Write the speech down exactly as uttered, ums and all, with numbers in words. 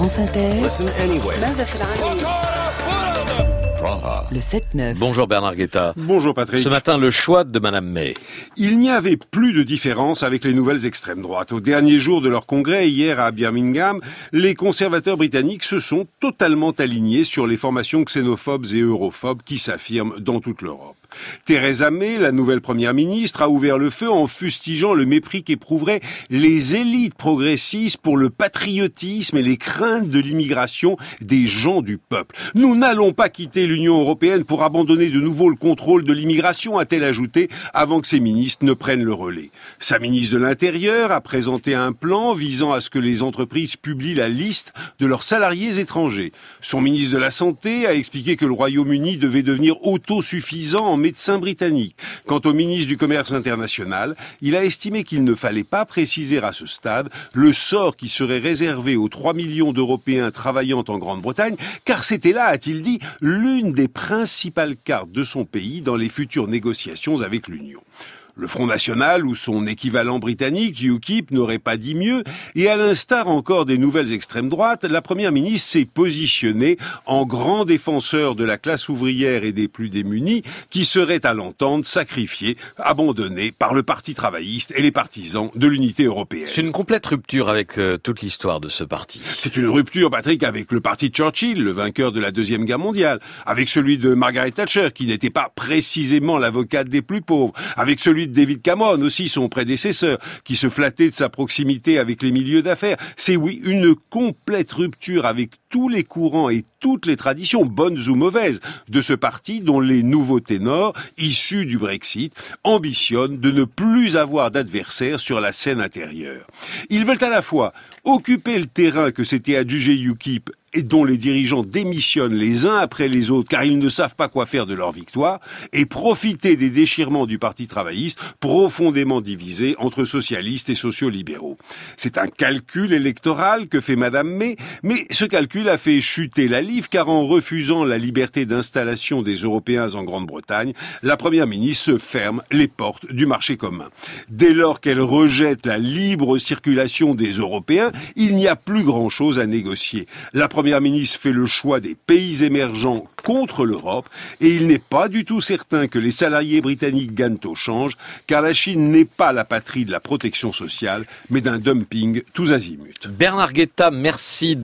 France Inter, Listen anyway. le sept neuf. Bonjour Bernard Guetta. Bonjour Patrick. Ce matin, le choix de Madame May. Il n'y avait plus de différence avec les nouvelles extrêmes droites. Au dernier jour de leur congrès, hier à Birmingham, les conservateurs britanniques se sont totalement alignés sur les formations xénophobes et europhobes qui s'affirment dans toute l'Europe. Theresa May, la nouvelle première ministre, a ouvert le feu en fustigeant le mépris qu'éprouveraient les élites progressistes pour le patriotisme et les craintes de l'immigration des gens du peuple. Nous n'allons pas quitter l'Union européenne pour abandonner de nouveau le contrôle de l'immigration, a-t-elle ajouté, avant que ses ministres ne prennent le relais. Sa ministre de l'Intérieur a présenté un plan visant à ce que les entreprises publient la liste de leurs salariés étrangers. Son ministre de la Santé a expliqué que le Royaume-Uni devait devenir autosuffisant en médecins britanniques. Quant au ministre du Commerce international, il a estimé qu'il ne fallait pas préciser à ce stade le sort qui serait réservé aux trois millions d'Européens travaillant en Grande-Bretagne, car c'était là, a-t-il dit, l'une des principales cartes de son pays dans les futures négociations avec l'Union. Le Front National ou son équivalent britannique, U KIP, n'aurait pas dit mieux, et à l'instar encore des nouvelles extrêmes droites, la première ministre s'est positionnée en grand défenseur de la classe ouvrière et des plus démunis, qui seraient à l'entendre sacrifiés, abandonnés par le Parti travailliste et les partisans de l'unité européenne. C'est une complète rupture avec euh, toute l'histoire de ce parti. C'est une rupture, Patrick, avec le parti de Churchill, le vainqueur de la Deuxième Guerre mondiale, avec celui de Margaret Thatcher, qui n'était pas précisément l'avocate des plus pauvres, avec celui de David Cameron, aussi son prédécesseur, qui se flattait de sa proximité avec les milieux d'affaires. C'est oui, une complète rupture avec tous les courants et toutes les traditions, bonnes ou mauvaises, de ce parti dont les nouveaux ténors, issus du Brexit, ambitionnent de ne plus avoir d'adversaires sur la scène intérieure. Ils veulent à la fois occuper le terrain que s'était adjugé U KIP et dont les dirigeants démissionnent les uns après les autres car ils ne savent pas quoi faire de leur victoire, et profiter des déchirements du Parti travailliste profondément divisé entre socialistes et sociaux-libéraux. C'est un calcul électoral que fait Madame May, mais ce calcul a fait chuter la livre car en refusant la liberté d'installation des Européens en Grande-Bretagne, la Première ministre se ferme les portes du marché commun. Dès lors qu'elle rejette la libre circulation des Européens, il n'y a plus grand-chose à négocier. La Première ministre fait le choix des pays émergents contre l'Europe et il n'est pas du tout certain que les salariés britanniques gagnent au change, car la Chine n'est pas la patrie de la protection sociale, mais d'un dumping tous azimuts. Bernard Guetta, merci.